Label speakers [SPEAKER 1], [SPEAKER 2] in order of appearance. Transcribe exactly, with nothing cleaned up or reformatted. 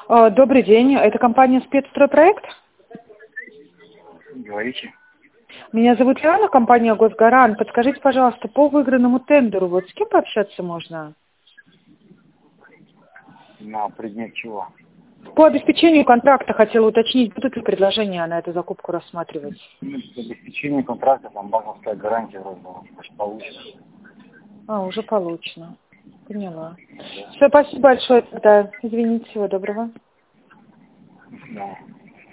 [SPEAKER 1] А, Добрый день, это компания «Спецстройпроект».
[SPEAKER 2] Говорите.
[SPEAKER 1] Меня зовут Яна, компания «Госгарант». Подскажите, пожалуйста, по выигранному тендеру, вот с кем пообщаться можно?
[SPEAKER 2] На предмет чего?
[SPEAKER 1] По обеспечению контракта хотела уточнить, будут ли предложения на эту закупку рассматривать?
[SPEAKER 2] Ну, обеспечение контракта, там банковская гарантия вроде бы, значит, получится.
[SPEAKER 1] А, уже получено. Поняла. Все, спасибо большое тогда. Извините, всего доброго.
[SPEAKER 2] Да.